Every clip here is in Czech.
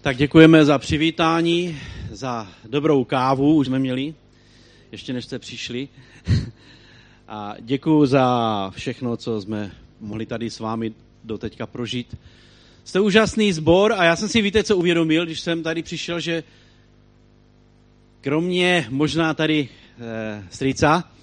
Tak děkujeme za přivítání, za dobrou kávu, už jsme měli, ještě než jste přišli. A děkuji za všechno, co jsme mohli tady s vámi doteďka prožít. Jste úžasný sbor a já jsem si, víte, co uvědomil, když jsem tady přišel, že kromě možná tady strýca,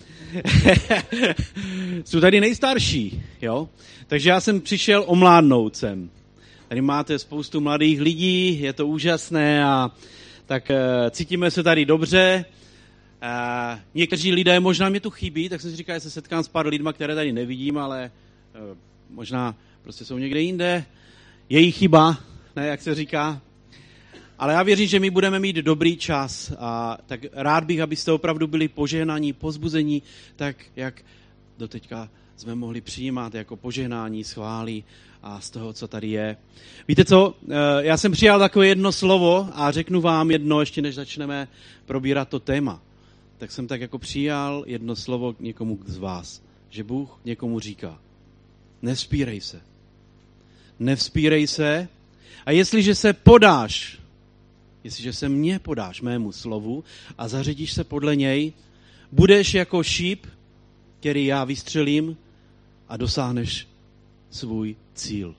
jsou tady nejstarší, jo? Takže já jsem přišel omládnout sem. Tady máte spoustu mladých lidí, je to úžasné a tak cítíme se tady dobře. Někteří lidé možná mě tu chybí, tak jsem si říkal, že se setkám s pár lidma, které tady nevidím, ale možná prostě jsou někde jinde. Jejich chyba, ne, jak se říká. Ale já věřím, že my budeme mít dobrý čas a tak rád bych, abyste opravdu byli požehnaní, pozbuzení, tak jak doteďka jsme mohli přijímat jako požehnání, schválí a z toho, co tady je. Víte co, já jsem přijal takové jedno slovo a řeknu vám jedno, ještě než začneme probírat to téma. Tak jsem tak jako přijal jedno slovo k někomu z vás, že Bůh někomu říká, nevzpírej se. Nevzpírej se a jestliže se podáš, jestliže se mně podáš mému slovu a zařadíš se podle něj, budeš jako šíp, který já vystřelím a dosáhneš svůj cíl.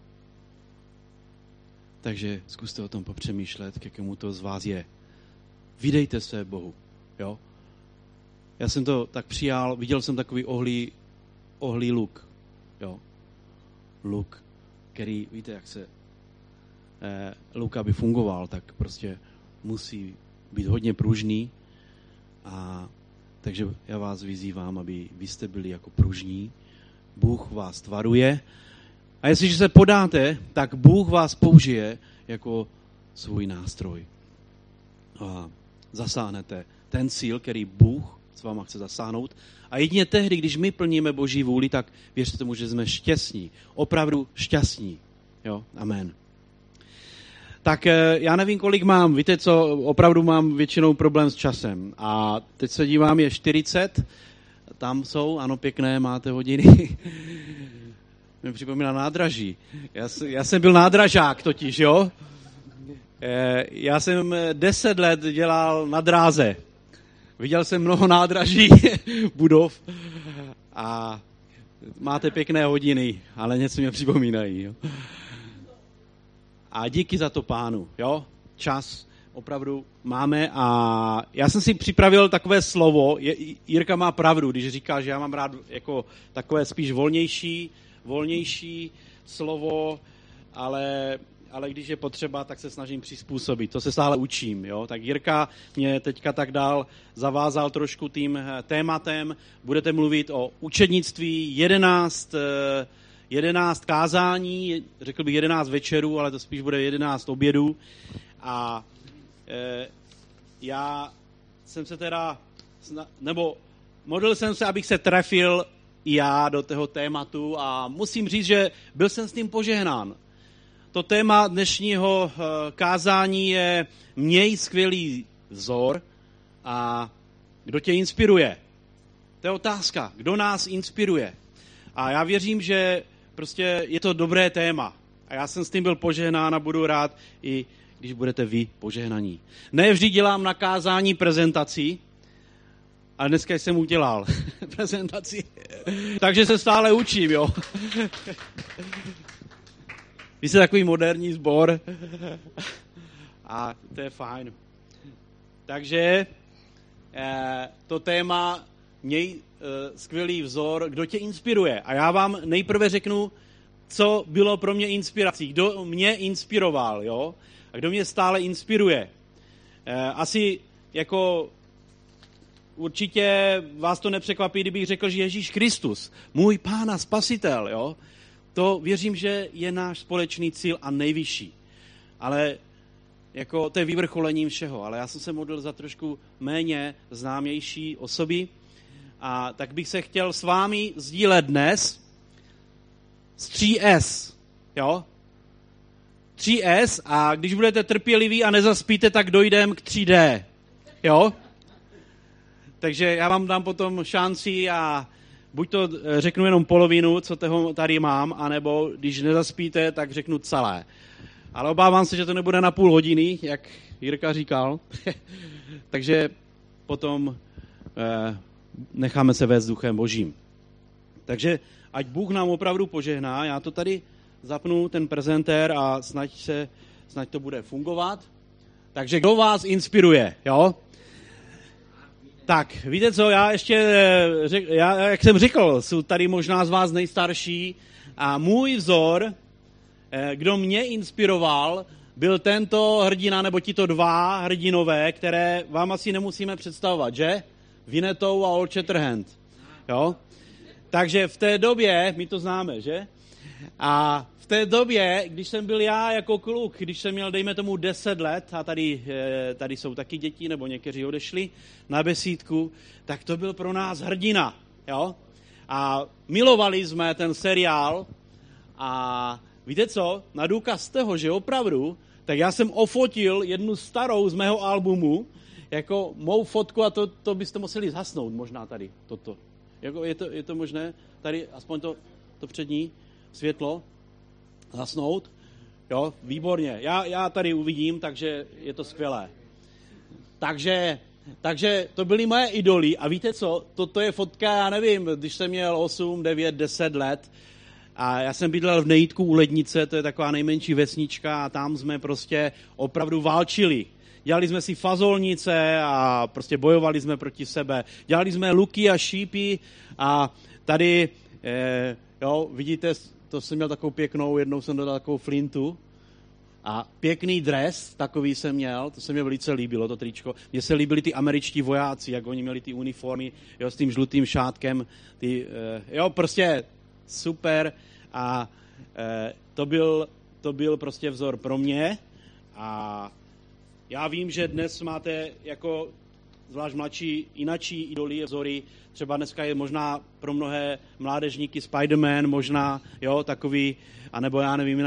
Takže zkuste o tom popřemýšlet, k jakému to z vás je. Vydejte se Bohu. Jo? Já jsem to tak přijal, viděl jsem takový ohlý luk. Jo? Luk, který, víte, jak se luk, aby fungoval, tak prostě musí být hodně pružný. A takže já vás vyzývám, aby vy jste byli jako pružní. Bůh vás tvaruje. A jestliže se podáte, tak Bůh vás použije jako svůj nástroj. A zasáhnete ten cíl, který Bůh s váma chce zasáhnout. A jedině tehdy, když my plníme Boží vůli, tak věřte tomu, že jsme šťastní. Opravdu šťastní. Jo? Amen. Tak já nevím, kolik mám. Víte co, opravdu mám většinou problém s časem. A teď se dívám, je 40. Tam jsou, ano, pěkné, máte hodiny. Mě připomíná nádraží. Já jsem byl nádražák totiž, jo. Já jsem 10 let dělal na dráze. Viděl jsem mnoho nádraží, budov a máte pěkné hodiny, ale něco mě připomínají, jo. A díky za to Pánu, jo. Čas opravdu máme a já jsem si připravil takové slovo, Jirka má pravdu, když říká, že já mám rád jako takové spíš volnější slovo, ale když je potřeba, tak se snažím přizpůsobit. To se stále učím, jo. Tak Jirka mě teďka tak dál zavázal trošku tím tématem. Budete mluvit o učednictví, 11 kázání, řekl bych 11 večerů, ale to spíš bude 11 obědů. A já jsem se modlil jsem se, abych se trefil i já do toho tématu a musím říct, že byl jsem s tím požehnán. To téma dnešního kázání je měj skvělý vzor a kdo tě inspiruje. To je otázka, kdo nás inspiruje. A já věřím, že prostě je to dobré téma. A já jsem s tím byl požehnán a budu rád i když budete vy požehnaní. Ne vždy dělám na kázání prezentaci, ale dneska jsem udělal prezentaci. Takže se stále učím, jo. Vy jste takový moderní sbor a to je fajn. Takže to téma měj skvělý vzor, kdo tě inspiruje. A já vám nejprve řeknu, co bylo pro mě inspirací. Kdo mě inspiroval, jo? A kdo mě stále inspiruje. Asi jako určitě vás to nepřekvapí, kdybych řekl, že Ježíš Kristus, můj Pán a Spasitel, jo? To věřím, že je náš společný cíl a nejvyšší. Ale jako to je vyvrcholením všeho. Ale já jsem se modlil za trošku méně známější osoby. A tak bych se chtěl s vámi sdílet dnes z 3S. Jo? 3S a když budete trpěliví a nezaspíte, tak dojdem k 3D. Jo? Takže já vám dám potom šanci a buď to řeknu jenom polovinu, co toho tady mám, anebo když nezaspíte, tak řeknu celé. Ale obávám se, že to nebude na půl hodiny, jak Jirka říkal. Takže potom necháme se vést Duchem Božím. Takže ať Bůh nám opravdu požehná, já to tady zapnu, ten prezentér, a snad to bude fungovat. Takže kdo vás inspiruje, jo? Tak, víte co, já jak jsem řekl, jsou tady možná z vás nejstarší a můj vzor, kdo mě inspiroval, byl tento hrdina, nebo tito dva hrdinové, které vám asi nemusíme představovat, že? Winnetou a Old Shatterhand, jo? Takže v té době, my to známe, že? A v té době, když jsem byl já jako kluk, když jsem měl, dejme tomu, 10 let, a tady jsou taky děti, nebo někteří odešli na besídku, tak to byl pro nás hrdina, jo? A milovali jsme ten seriál a víte co? Na důkaz toho, že opravdu, tak já jsem ofotil jednu starou z mého albumu, jako mou fotku, a to byste museli zhasnout možná tady, toto. Jako je to možné? Tady aspoň to přední světlo zasnout. Jo, výborně. Já tady uvidím, takže je to skvělé. Takže to byly moje idoly a víte co? To je fotka, já nevím, když jsem měl 8, 9, 10 let a já jsem bydlel v Nejítku u Lednice, to je taková nejmenší vesnička a tam jsme prostě opravdu válčili. Dělali jsme si fazolnice a prostě bojovali jsme proti sebe. Dělali jsme luky a šípy a tady, jo, vidíte, to jsem měl takovou pěknou, jednou jsem dodal takovou flintu a pěkný dres, takový jsem měl, to se mi velice líbilo, to tričko. Mně se líbili ty američtí vojáci, jak oni měli ty uniformy, jo, s tím žlutým šátkem, jo, prostě super a to byl prostě vzor pro mě a já vím, že dnes máte jako zvlášť mladší jinačí idoly, vzory. Třeba dneska je možná pro mnohé mládežníky Spider-Man, možná, jo, takový, anebo já nevím,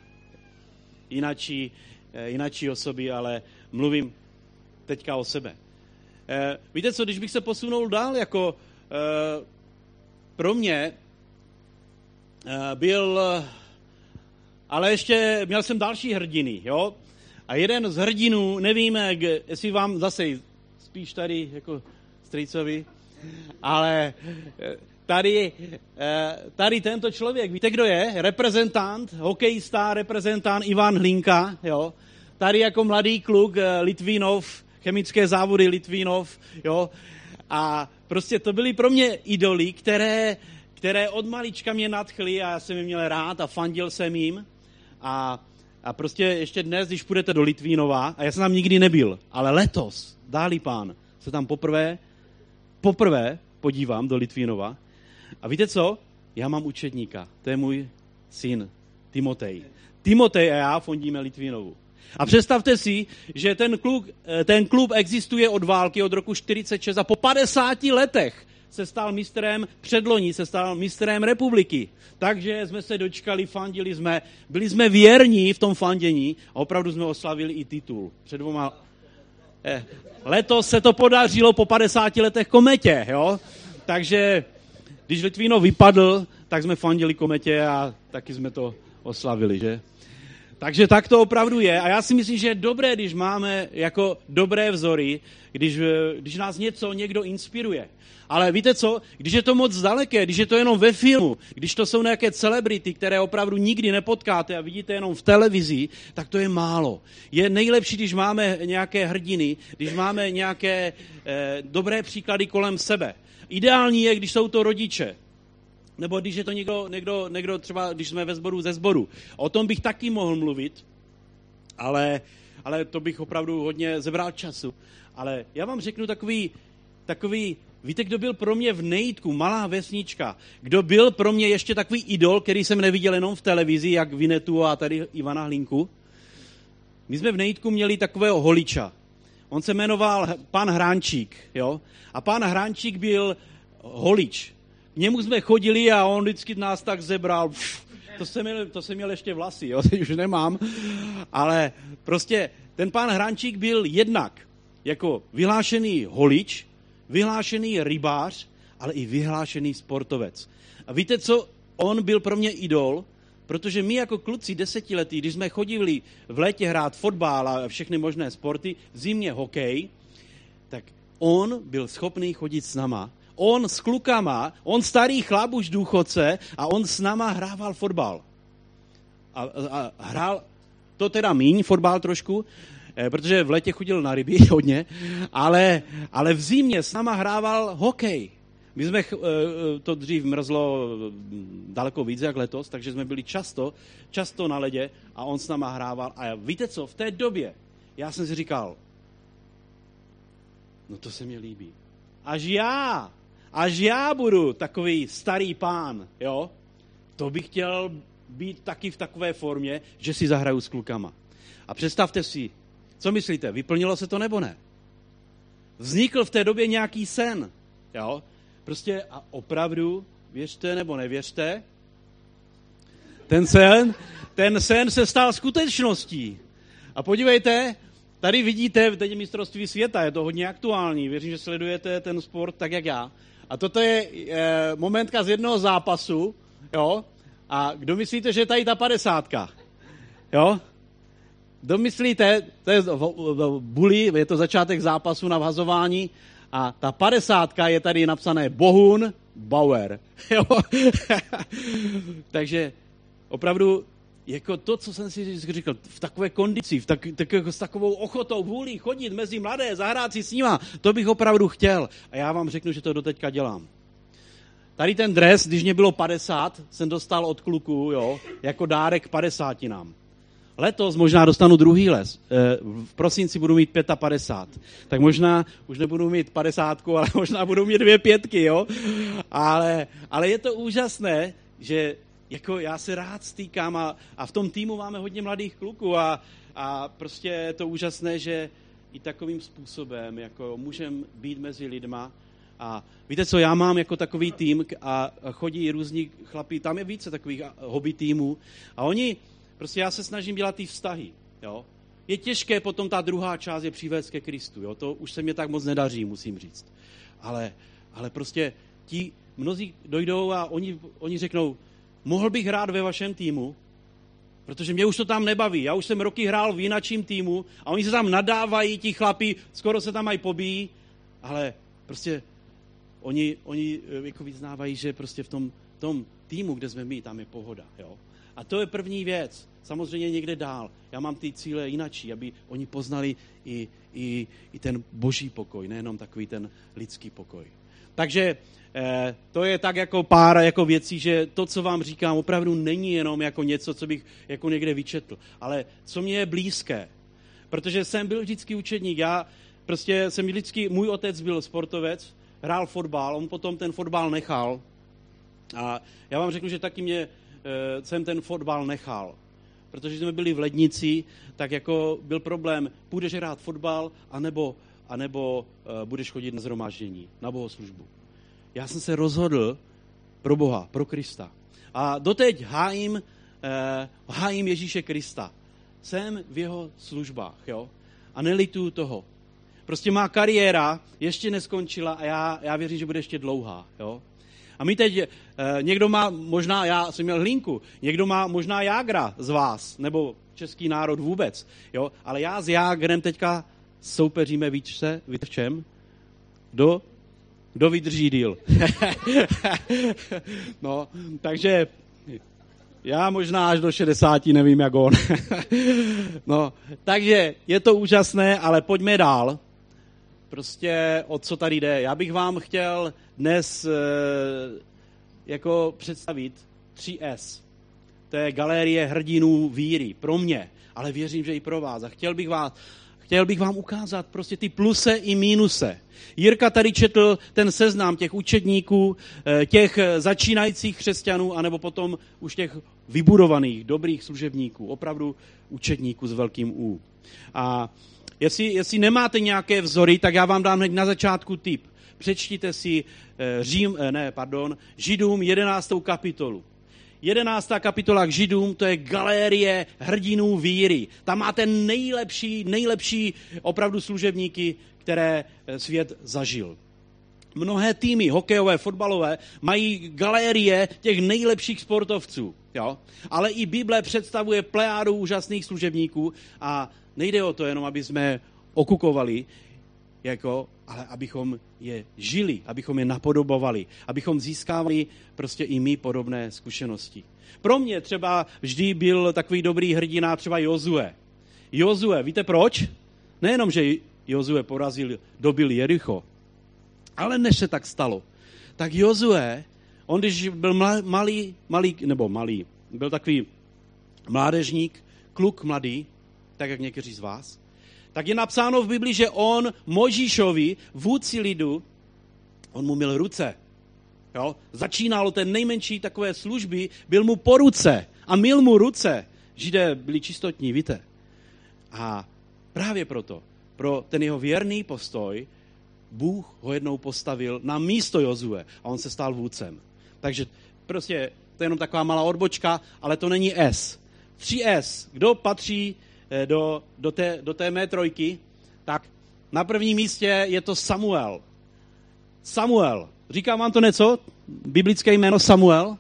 jinačí osoby, ale mluvím teďka o sebe. Víte co, když bych se posunul dál, jako pro mě byl, ale ještě měl jsem další hrdiny, jo, a jeden z hrdinů, nevíme, jestli vám zase spíš tady jako strýcovi, ale tady tento člověk, víte, kdo je? Reprezentant, hokejista, reprezentant Ivan Hlinka, jo. Tady jako mladý kluk Litvínov, chemické závody Litvínov, jo. A prostě to byly pro mě idoly, které od malička mě nadchly a já jsem je měl rád a fandil jsem jim. A prostě ještě dnes, když půjdete do Litvínova, a já jsem tam nikdy nebyl, ale letos, dá-li pán, se tam poprvé podívám do Litvínova. A víte co? Já mám učedníka. To je můj syn Timotej. Timotej a já fondíme Litvínovu. A představte si, že ten klub existuje od války, od roku 1946 a po 50 letech se stal mistrem, předloni se stal mistrem republiky. Takže jsme se dočkali, fandili jsme, byli jsme věrní v tom fandění a opravdu jsme oslavili i titul. Před 2 letos se to podařilo po 50 letech Kometě, jo? Takže když Litvínov vypadl, tak jsme fandili Kometě a taky jsme to oslavili, že? Takže tak to opravdu je. A já si myslím, že je dobré, když máme jako dobré vzory, když nás někdo inspiruje. Ale víte co, když je to moc daleké, když je to jenom ve filmu, když to jsou nějaké celebrity, které opravdu nikdy nepotkáte a vidíte jenom v televizi, tak to je málo. Je nejlepší, když máme nějaké hrdiny, když máme nějaké dobré příklady kolem sebe. Ideální je, když jsou to rodiče. Nebo když je to někdo třeba, když jsme ve sboru ze sboru. O tom bych taky mohl mluvit, ale to bych opravdu hodně zebral času. Ale já vám řeknu takový, víte, kdo byl pro mě v Nejítku, malá vesnička, kdo byl pro mě ještě takový idol, který jsem neviděl jenom v televizi, jak Winnetu a tady Ivana Hlinku. My jsme v Nejítku měli takového holiča. On se jmenoval pan Hránčík, jo? A pan Hránčík byl holič. K němu jsme chodili a on vždycky nás tak zebral. To jsem měl ještě vlasy, jo? Teď už nemám. Ale prostě ten pán Hránčík byl jednak jako vyhlášený holič, vyhlášený rybář, ale i vyhlášený sportovec. A víte co? On byl pro mě idol, Protože my jako kluci 10letí, když jsme chodili v létě hrát fotbal a všechny možné sporty, v zimě hokej, tak on byl schopný chodit s náma. On s klukama, on starý chlap už důchodce a on s náma hrával fotbal. A hrál to teda míň, fotbal trošku, protože v létě chodil na ryby hodně, ale v zimě s náma hrával hokej. My jsme, to dřív mrzlo daleko víc jak letos, takže jsme byli často na ledě a on s náma hrával. A víte co, v té době já jsem si říkal, no to se mi líbí. Až já budu takový starý pán, jo, to bych chtěl být taky v takové formě, že si zahraju s klukama. A představte si, co myslíte, vyplnilo se to nebo ne? Vznikl v té době nějaký sen, jo? Prostě a opravdu, věřte nebo nevěřte, ten sen se stal skutečností. A podívejte, tady vidíte, teď je mistrovství světa, je to hodně aktuální, věřím, že sledujete ten sport tak, jak já. A toto je momentka z jednoho zápasu, jo? A kdo myslíte, že je tady ta 50? Jo? Kdo myslíte, to je bully, je to začátek zápasu na vhazování a ta 50 je tady napsané Bohun Bauer. Jo? Takže opravdu jako to, co jsem si říkal, v takové kondici, s takovou ochotou vůlí chodit mezi mladé, zahrát si s nima, to bych opravdu chtěl. A já vám řeknu, že to doteďka dělám. Tady ten dres, když mě bylo 50, jsem dostal od kluků, jo, jako dárek 50. Letos možná dostanu druhý les. V prosinci budu mít 55. Tak možná už nebudu mít 50, ale možná budu mít 2 pětky, jo. Ale je to úžasné, že jako já se rád stýkám a v tom týmu máme hodně mladých kluků a prostě je to úžasné, že i takovým způsobem jako můžeme být mezi lidma. A víte co, já mám jako takový tým a chodí různí chlapí, tam je více takových hobby týmů a oni, prostě já se snažím dělat ty vztahy, jo. Je těžké potom ta druhá část je přivést ke Kristu, jo, to už se mě tak moc nedaří, musím říct. Ale prostě ti mnozí dojdou a oni řeknou, mohl bych hrát ve vašem týmu, protože mě už to tam nebaví, já už jsem roky hrál v jinačím týmu a oni se tam nadávají, ti chlapi, skoro se tam mají pobíjí, ale prostě Oni jako vyznávají, že prostě v tom týmu, kde jsme my, tam je pohoda. Jo? A to je první věc. Samozřejmě někde dál. Já mám ty cíle jinačí, aby oni poznali i ten boží pokoj, nejenom takový ten lidský pokoj. Takže to je tak jako pár jako věcí, že to, co vám říkám, opravdu není jenom jako něco, co bych jako někde vyčetl, ale co mě je blízké. Protože jsem byl vždycky učedník. Můj otec byl sportovec, hrál fotbal, on potom ten fotbal nechal. A já vám řeknu, že taky jsem ten fotbal nechal. Protože jsme byli v Lednici, tak jako byl problém, půjdeš hrát fotbal, anebo budeš chodit na shromáždění, na bohoslužbu. Já jsem se rozhodl pro Boha, pro Krista. A doteď hájím Ježíše Krista. Jsem v jeho službách, jo? A nelituju toho. Prostě má kariéra ještě neskončila a já věřím, že bude ještě dlouhá. Jo? A my teď, někdo má možná, já jsem měl Hlinku, někdo má možná Jágra z vás, nebo český národ vůbec. Jo? Ale já s Jágrem teďka soupeříme, víte v čem? Kdo vydrží díl. No, takže já možná až do 60 nevím, jak on. No, takže je to úžasné, ale pojďme dál. Prostě o co tady jde. Já bych vám chtěl dnes jako představit 3S. To je galerie hrdinů víry. Pro mě, ale věřím, že i pro vás. A chtěl bych vám ukázat prostě ty pluse i mínuse. Jirka tady četl ten seznam těch učedníků, těch začínajících křesťanů, anebo potom už těch vybudovaných, dobrých služebníků. Opravdu učedníků s velkým U. A jestli nemáte nějaké vzory, tak já vám dám hned na začátku tip. Přečtěte si Židům 11. kapitolu. 11. kapitola k Židům, to je galerie hrdinů víry. Tam máte nejlepší opravdu služebníky, které svět zažil. Mnohé týmy, hokejové, fotbalové, mají galérie těch nejlepších sportovců. Jo? Ale i Bible představuje plejádu úžasných služebníků a nejde o to jenom, aby jsme okukovali, ale abychom je žili, abychom je napodobovali, abychom získávali prostě i my podobné zkušenosti. Pro mě třeba vždy byl takový dobrý hrdina třeba Jozue. Jozue, víte proč? Nejenom, že Jozue dobil Jericho, ale než se tak stalo, tak Jozue, on když byl malý, byl takový mládežník, kluk mladý, tak jak někteří z vás, tak je napsáno v Bibli, že on Mojžíšovi, vůdci lidu, on mu měl ruce. Jo? Začínalo ten nejmenší takové služby, byl mu po ruce a mil mu ruce. Židé byli čistotní, víte. A právě proto, pro ten jeho věrný postoj, Bůh ho jednou postavil na místo Jozue a on se stal vůdcem. Takže prostě to je jenom taková malá odbočka, ale to není S. 3S. Kdo patří do té mé trojky? Tak na prvním místě je to Samuel. Samuel. Říkám vám to něco? Biblické jméno Samuel.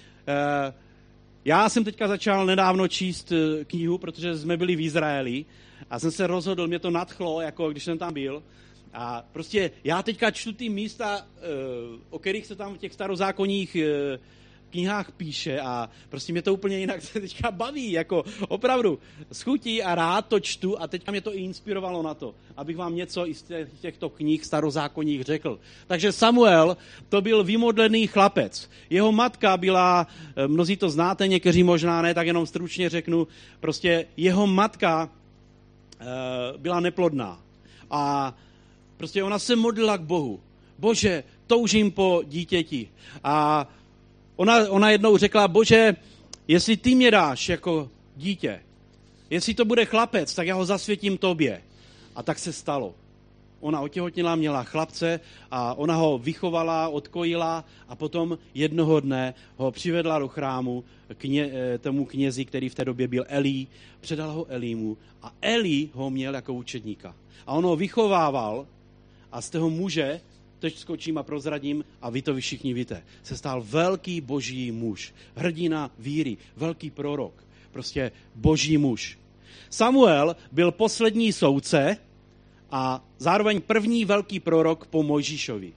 Já jsem teďka začal nedávno číst knihu, protože jsme byli v Izraeli a jsem se rozhodl, mě to nadchlo, jako když jsem tam byl. A prostě já teďka čtu ty místa, o kterých se tam v těch starozákonních knihách píše a prostě mě to úplně jinak se teďka baví, jako opravdu s chutí a rád to čtu a teďka mě to i inspirovalo na to, abych vám něco i z těchto knih starozákonních řekl. Takže Samuel to byl vymodlený chlapec. Jeho matka byla, mnozí to znáte, někteří možná ne, tak jenom stručně řeknu, prostě jeho matka byla neplodná a prostě ona se modlila k Bohu. Bože, toužím po dítěti. A ona jednou řekla, Bože, jestli ty mě dáš jako dítě, jestli to bude chlapec, tak já ho zasvětím tobě. A tak se stalo. Ona otěhotněla, měla chlapce a ona ho vychovala, odkojila a potom jednoho dne ho přivedla do chrámu tomu knězi, který v té době byl Elí, předala ho Elímu a Elí ho měl jako učedníka. A on ho vychovával a z toho muže, teď skočím a prozradím, a vy to všichni víte, se stal velký boží muž, hrdina víry, velký prorok, prostě boží muž. Samuel byl poslední soudce a zároveň první velký prorok po Mojžíšovi.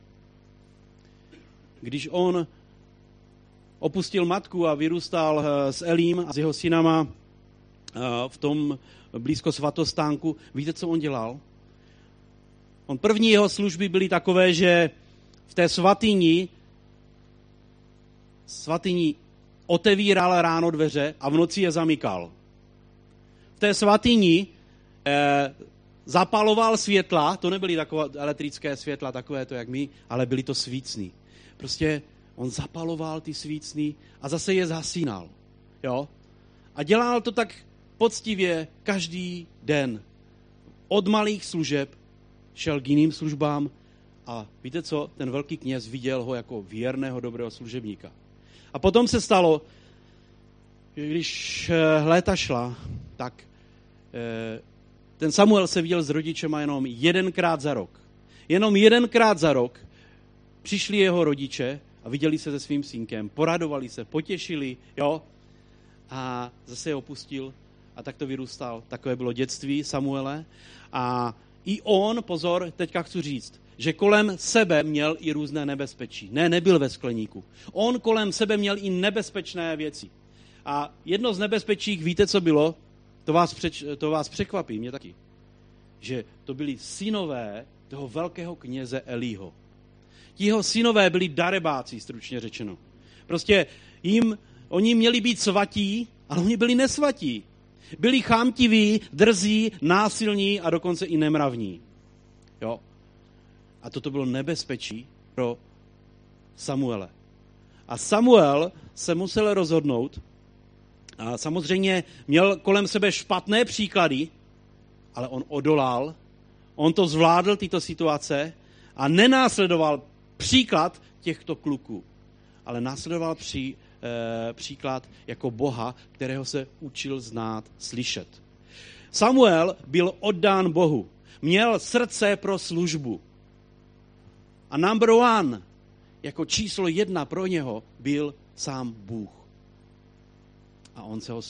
Když on opustil matku a vyrůstal s Elím a s jeho synama v tom blízko svatostánku, víte, co on dělal? On první jeho služby byly takové, že v té svatyni otevíral ráno dveře a v noci je zamykal. V té svatyni zapaloval světla, to nebyly takové elektrické světla, takové to jak my, ale byly to svícny. Prostě on zapaloval ty svícny a zase je zhasínal. Jo? A dělal to tak poctivě každý den. Od malých služeb šel k jiným službám a víte co? Ten velký kněz viděl ho jako věrného, dobrého služebníka. A potom se stalo, že když léta šla, tak ten Samuel se viděl s rodičema jenom jedenkrát za rok. Jenom jedenkrát za rok přišli jeho rodiče a viděli se se svým synkem, poradovali se, potěšili, jo? A zase je opustil a tak to vyrůstal. Takové bylo dětství Samuele. A i on, pozor, teďka chci říct, že kolem sebe měl i různé nebezpečí. Ne, nebyl ve skleníku. On kolem sebe měl i nebezpečné věci. A jedno z nebezpečí, víte, co bylo? To vás překvapí, mě taky. Že to byli synové toho velkého kněze Elího. Ti jeho synové byli darebáci, stručně řečeno. Prostě oni měli být svatí, ale oni byli nesvatí. Byli chámtiví, drzí, násilní a dokonce i nemravní. Jo? A toto bylo nebezpečí pro Samuele. A Samuel se musel rozhodnout a samozřejmě měl kolem sebe špatné příklady, ale on odolal, on to zvládl, tyto situace a nenásledoval příklad těchto kluků, ale následoval příklad jako Boha, kterého se učil znát, slyšet. Samuel byl oddán Bohu, měl srdce pro službu. A number one, jako číslo 1 pro něho, byl sám Bůh. A on ho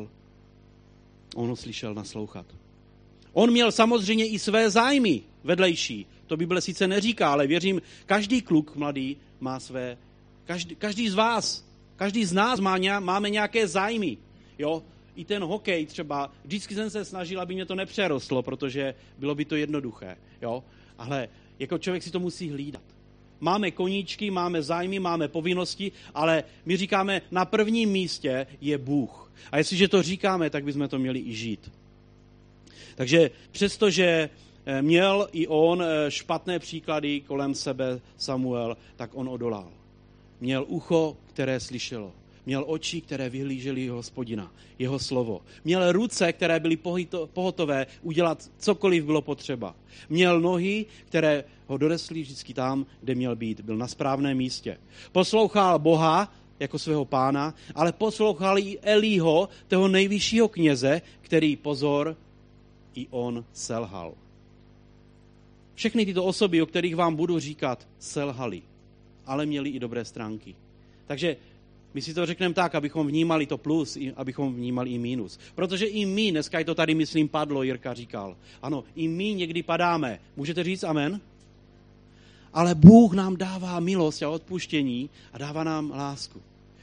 slyšel naslouchat. On měl samozřejmě i své zájmy vedlejší. To Bible sice neříká, ale věřím, každý kluk mladý má své, každý z vás, každý z nás máme nějaké zájmy. Jo? I ten hokej třeba, vždycky jsem se snažil, aby mě to nepřerostlo, protože bylo by to jednoduché. Jo? Ale jako člověk si to musí hlídat. Máme koníčky, máme zájmy, máme povinnosti, ale my říkáme, na prvním místě je Bůh. A jestliže to říkáme, tak bychom to měli i žít. Takže přestože měl i on špatné příklady kolem sebe Samuel, tak on odolal. Měl ucho, které slyšelo. Měl oči, které vyhlížely Hospodina, jeho slovo. Měl ruce, které byly pohotové udělat cokoliv bylo potřeba. Měl nohy, které ho donesly vždycky tam, kde měl být. Byl na správném místě. Poslouchal Boha jako svého pána, ale poslouchal i Elího, toho nejvyššího kněze, který, pozor, i on selhal. Všechny tyto osoby, o kterých vám budu říkat, selhali, ale měli i dobré stránky. Takže my si to řekneme tak, abychom vnímali to plus, abychom vnímali i mínus. Protože i my, dneska je to tady, myslím, padlo, Jirka říkal. Ano, i my někdy padáme. Můžete říct amen? Ale Bůh nám dává milost a odpuštění a dává nám lásku.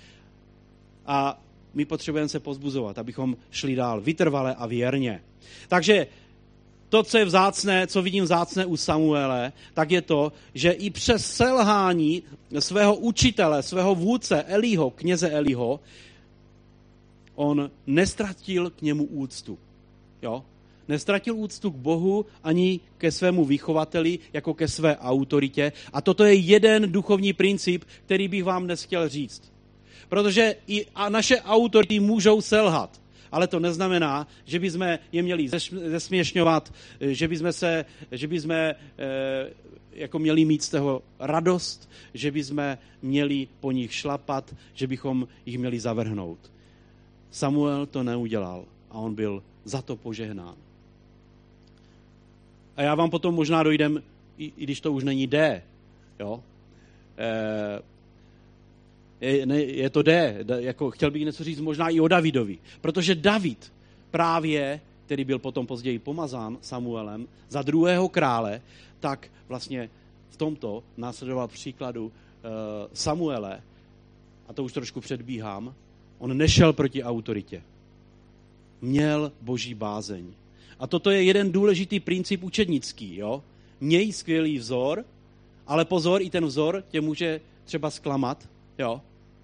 A my potřebujeme se povzbuzovat, abychom šli dál vytrvale a věrně. Takže to, co je vzácné, co vidím vzácné u Samuele, tak je to, že i přes selhání svého učitele, svého vůdce Elího, kněze Elího, on nestratil k němu úctu. Jo? Nestratil úctu k Bohu ani ke svému vychovateli, jako ke své autoritě. A toto je jeden duchovní princip, který bych vám dnes chtěl říct. Protože i naše autority můžou selhat. Ale to neznamená, že bychom je měli zesměšňovat, že bychom jako měli mít z toho radost, že bychom měli po nich šlapat, že bychom jich měli zavrhnout. Samuel to neudělal a on byl za to požehnán. A já vám potom možná dojdem, i když to už není D, jo? Je to jako chtěl bych něco říct možná i o Davidovi. Protože David právě, který byl potom později pomazán Samuelem za 2. krále, tak vlastně v tomto následoval příkladu Samuele, a to už trošku předbíhám, on nešel proti autoritě. Měl boží bázeň. A toto je jeden důležitý princip učednický. Jo? Měj skvělý vzor, ale pozor, i ten vzor tě může třeba zklamat. Jo?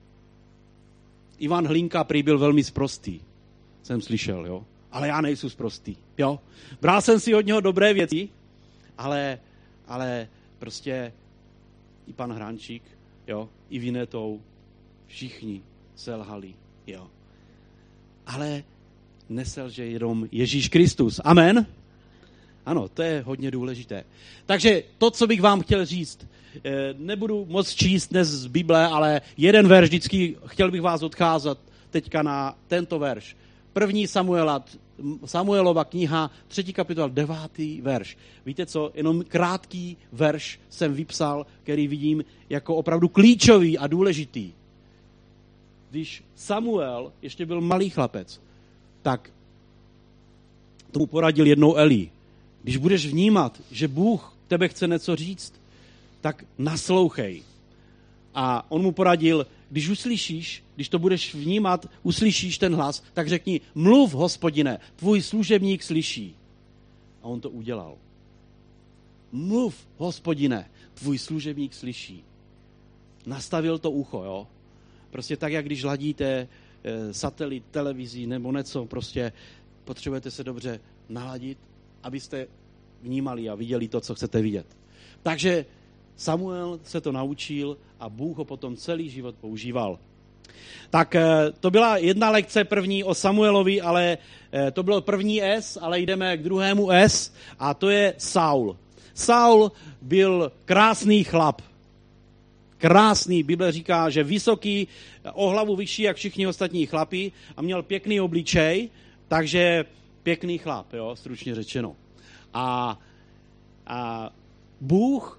Ivan Hlinka prý byl velmi sprostý, jsem slyšel, jo. Ale já nejsem sprostý, jo. Bral jsem si od něho dobré věci, ale prostě i pan Hrančík, jo, i Vinetou, všichni selhali, jo. Ale neselže jenom Ježíš Kristus. Amen? Ano, to je hodně důležité. Takže to, co bych vám chtěl říct, nebudu moc číst dnes z Bible, ale jeden verš vždycky, chtěl bych vás odkázat teďka na tento verš. 1. Samuelova kniha, 3. kapitola, 9. verš. Víte co, jenom krátký verš jsem vypsal, který vidím jako opravdu klíčový a důležitý. Když Samuel ještě byl malý chlapec, tak tomu poradil jednou Eli. Když budeš vnímat, že Bůh tebe chce něco říct, tak naslouchej. A on mu poradil, když uslyšíš, když to budeš vnímat, uslyšíš ten hlas, tak řekni, mluv, Hospodine, tvůj služebník slyší. A on to udělal. Mluv, Hospodine, tvůj služebník slyší. Nastavil to ucho, jo. Prostě tak, jak když ladíte satelit, televizi nebo něco, prostě potřebujete se dobře naladit, abyste vnímali a viděli to, co chcete vidět. Takže Samuel se to naučil a Bůh ho potom celý život používal. Tak to byla jedna lekce první o Samuelovi, ale to bylo první S, ale jdeme k druhému S a to je Saul. Saul byl krásný chlap. Krásný, Bible říká, že vysoký, o hlavu vyšší, jak všichni ostatní chlapi a měl pěkný obličej, takže pěkný chlap, jo, stručně řečeno. A Bůh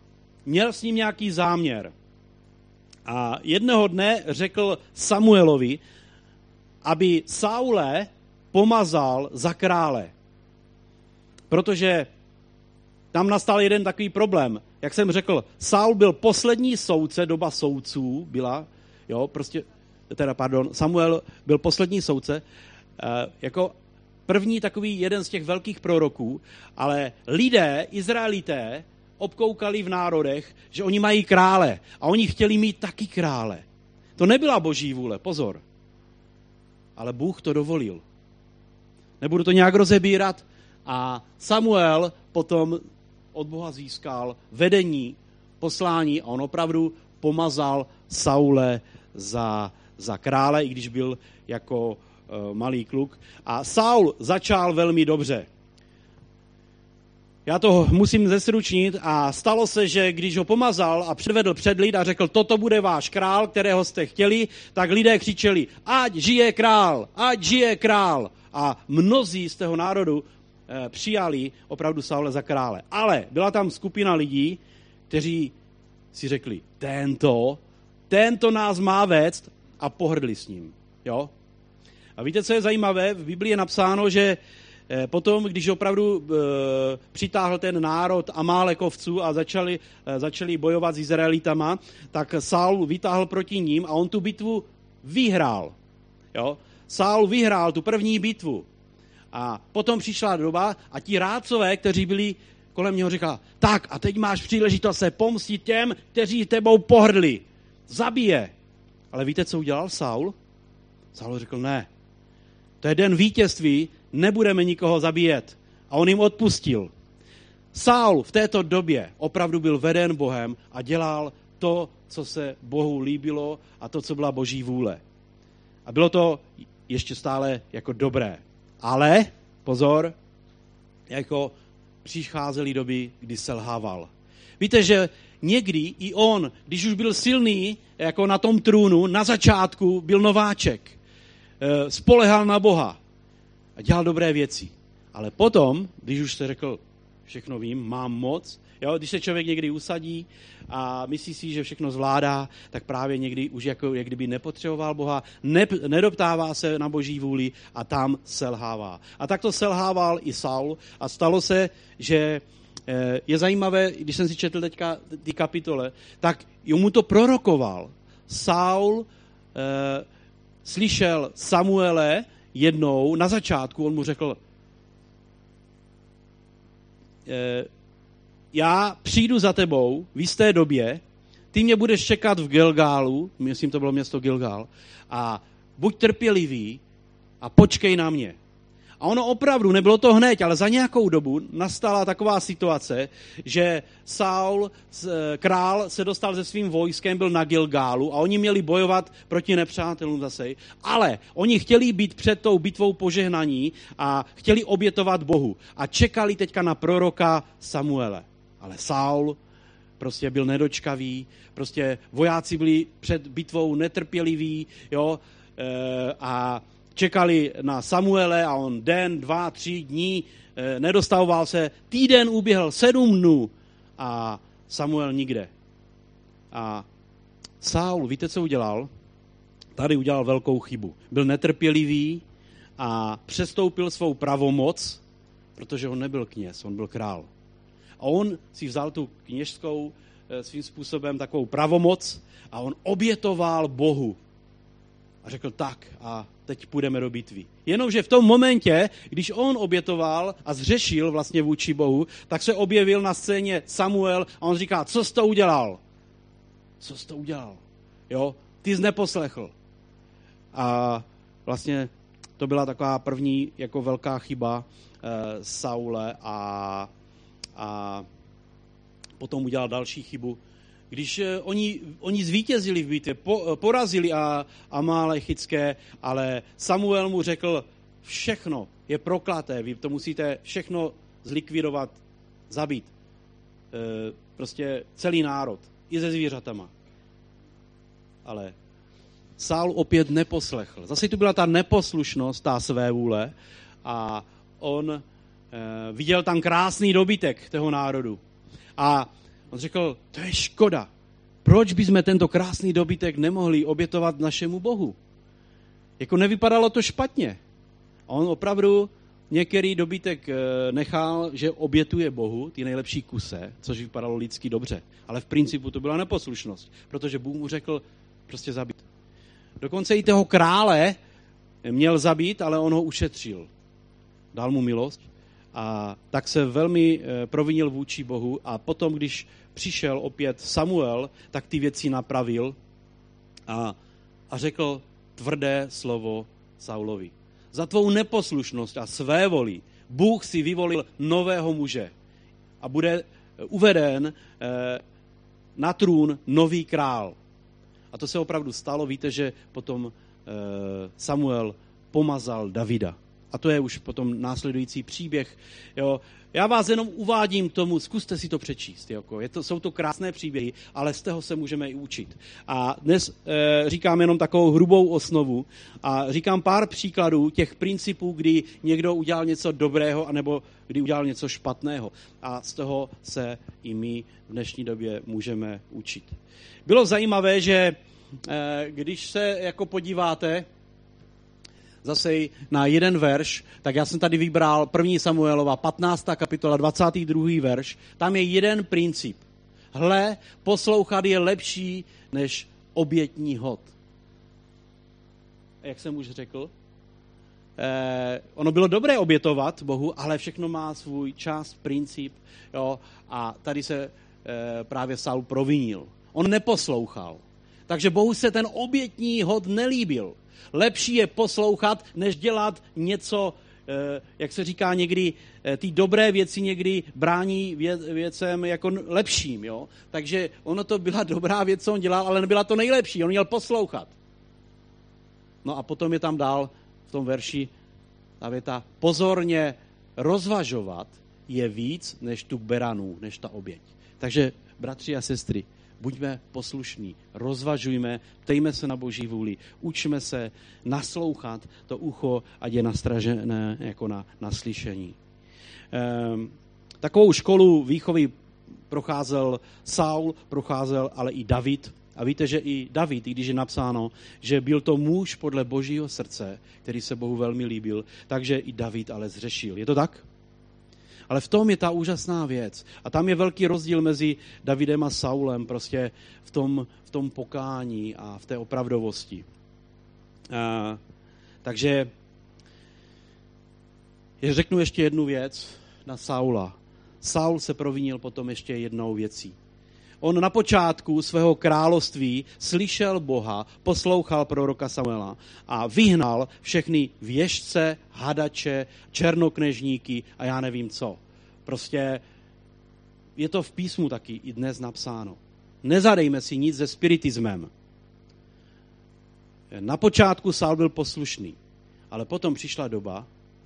měl s ním nějaký záměr. A jednoho dne řekl Samuelovi, aby Saule pomazal za krále. Protože tam nastal jeden takový problém. Jak jsem řekl, Saul byl poslední soudce, doba soudců byla, Samuel byl poslední soudce, jako první takový jeden z těch velkých proroků, ale lidé, Izraelité, obkoukali v národech, že oni mají krále a oni chtěli mít taky krále. To nebyla boží vůle, pozor. Ale Bůh to dovolil. Nebudu to nějak rozebírat a Samuel potom od Boha získal vedení, poslání a on opravdu pomazal Saule za krále, i když byl jako malý kluk. A Saul začal velmi dobře. Já to musím zestručnit a stalo se, že když ho pomazal a předvedl před lid a řekl, toto bude váš král, kterého jste chtěli, tak lidé křičeli, ať žije král, ať žije král. A mnozí z toho národu přijali opravdu Saule za krále. Ale byla tam skupina lidí, kteří si řekli, tento nás má vést a pohrdli s ním. Jo? A víte, co je zajímavé? V Biblii je napsáno, že potom, když opravdu přitáhl ten národ Amálekovců a začali bojovat s Izraelitama, tak Saul vytáhl proti ním a on tu bitvu vyhrál. Jo? Saul vyhrál tu první bitvu. A potom přišla doba a ti rádcové, kteří byli kolem něho, říkali, tak a teď máš příležitost se pomstit těm, kteří tebou pohrdli. Zabije. Ale víte, co udělal Saul? Saul řekl, ne. To je den vítězství, nebudeme nikoho zabíjet. A on jim odpustil. Saul v této době opravdu byl veden Bohem a dělal to, co se Bohu líbilo a to, co byla boží vůle. A bylo to ještě stále jako dobré. Ale, pozor, jako přicházely doby, kdy selhával. Víte, že někdy i on, když už byl silný, jako na tom trůnu, na začátku byl nováček. Spolehal na Boha a dělal dobré věci. Ale potom, když už se řekl, všechno vím, mám moc, jo, když se člověk někdy usadí a myslí si, že všechno zvládá, tak právě někdy už jako jak kdyby nepotřeboval Boha, nedoptává se na boží vůli a tam selhává. A tak to selhával i Saul a stalo se, že je zajímavé, když jsem si četl teďka ty kapitole, tak mu to prorokoval. Saul slyšel Samuele jednou, na začátku, on mu řekl, já přijdu za tebou v jisté době, ty mě budeš čekat v Gilgálu, myslím, to bylo město Gilgál, a buď trpělivý a počkej na mě. A ono opravdu, nebylo to hned, ale za nějakou dobu nastala taková situace, že Saul, král, se dostal se svým vojskem, byl na Gilgálu a oni měli bojovat proti nepřátelům zase, ale oni chtěli být před tou bitvou požehnaní a chtěli obětovat Bohu a čekali teďka na proroka Samuele. Ale Saul prostě byl nedočkavý, prostě vojáci byli před bitvou netrpěliví, jo, a čekali na Samuele a on den, 2, 3 dní nedostavoval se. Týden uběhl 7 dnů a Samuel nikde. A Saul, víte, co udělal? Tady udělal velkou chybu. Byl netrpělivý a přestoupil svou pravomoc, protože on nebyl kněz, on byl král. A on si vzal tu kněžskou svým způsobem takovou pravomoc a on obětoval Bohu. A řekl tak a teď půjdeme do bitvy. Jenomže v tom momentě, když on obětoval a zřešil vlastně vůči Bohu, tak se objevil na scéně Samuel a on říká, co jsi to udělal? Co jsi to udělal? Jo, ty jsi neposlechl. A vlastně to byla taková první jako velká chyba Saule a potom udělal další chybu. Když oni zvítězili v bitvě, porazili Amalechické, ale Samuel mu řekl, všechno je proklaté, vy to musíte všechno zlikvidovat, zabít. Prostě celý národ, i se zvířatama. Ale Saul opět neposlechl. Zase tu byla ta neposlušnost, ta své vůle a on viděl tam krásný dobytek toho národu. A On řekl, to je škoda. Proč bychom tento krásný dobytek nemohli obětovat našemu Bohu? Jako nevypadalo to špatně. A on opravdu některý dobytek nechal, že obětuje Bohu ty nejlepší kuse, což vypadalo lidsky dobře. Ale v principu to byla neposlušnost, protože Bůh mu řekl prostě zabít. Dokonce i toho krále měl zabít, ale on ho ušetřil. Dal mu milost a tak se velmi provinil vůči Bohu a potom, když přišel opět Samuel, tak ty věci napravil a řekl tvrdé slovo Saulovi. Za tvou neposlušnost a své voli Bůh si vyvolil nového muže a bude uveden na trůn nový král. A to se opravdu stalo. Víte, že potom Samuel pomazal Davida. A to je už potom následující příběh. Jo. Já vás jenom uvádím tomu, zkuste si to přečíst. Jako. Jsou to krásné příběhy, ale z toho se můžeme i učit. A dnes říkám jenom takovou hrubou osnovu a říkám pár příkladů těch principů, kdy někdo udělal něco dobrého anebo kdy udělal něco špatného. A z toho se i my v dnešní době můžeme učit. Bylo zajímavé, že když se jako podíváte zase na jeden verš, tak já jsem tady vybral 1. Samuelova 15. kapitola 22. verš. Tam je jeden princip. Hle, poslouchat je lepší než obětní hod. Jak jsem už řekl, ono bylo dobré obětovat Bohu, ale všechno má svůj čas, princip. Jo, a tady se právě Saul provinil. On neposlouchal. Takže Bohu se ten obětní hod nelíbil. Lepší je poslouchat, než dělat něco, jak se říká někdy, ty dobré věci někdy brání věcem jako lepším. Jo? Takže ono to byla dobrá věc, co on dělal, ale nebyla to nejlepší. On měl poslouchat. No a potom je tam dál v tom verši ta věta, pozorně rozvažovat je víc než tu beranu, než ta oběť. Takže, bratři a sestry, buďme poslušní, rozvažujme, ptejme se na Boží vůli, učme se naslouchat, to ucho, ať je nastražené jako na slyšení. Takovou školu výchovy procházel Saul, procházel ale i David. A víte, že i David, i když je napsáno, že byl to muž podle Božího srdce, který se Bohu velmi líbil, takže i David ale zřešil. Je to tak? Ale v tom je ta úžasná věc. A tam je velký rozdíl mezi Davidem a Saulem, prostě v tom pokání a v té opravdovosti. Takže řeknu ještě jednu věc na Saula. Saul se provinil potom ještě jednou věcí. On na počátku svého království slyšel Boha, poslouchal proroka Samuela a vyhnal všechny věštce, hadače, černokněžníky a já nevím co. Prostě je to v písmu taky i dnes napsáno. Nezadejme si nic se spiritismem. Na počátku Saul byl poslušný, ale potom přišla doba,